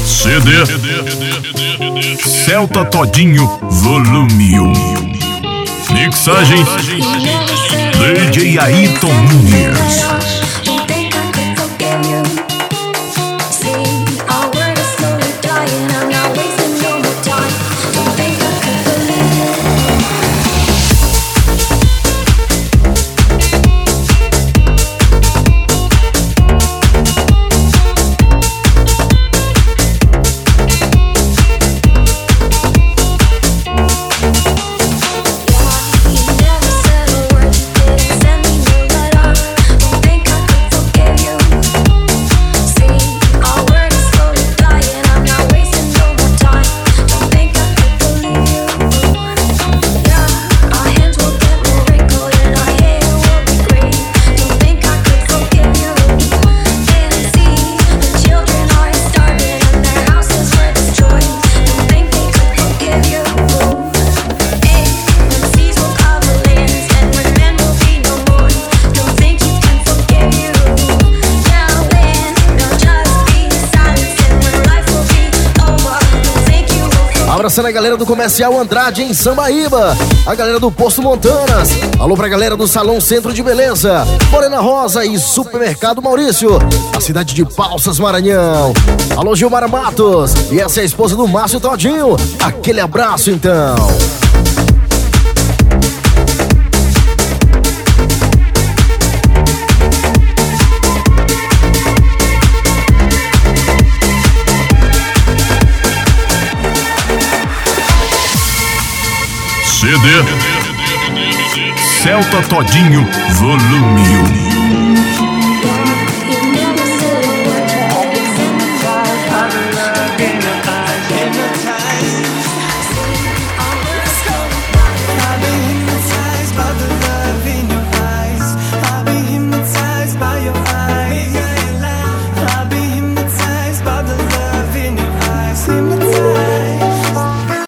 CD Celta Todinho Volume 1. Mixagem DJ Ayrton Nunes. Abraçando a galera do Comercial Andrade em Sambaíba, a galera do Posto Montanas, alô pra galera do Salão Centro de Beleza, Morena Rosa e Supermercado Maurício, a cidade de Balsas, Maranhão. Alô Gilmar Matos, e essa é a esposa do Márcio Todinho, aquele abraço então. CD Celta Todinho Volume 1.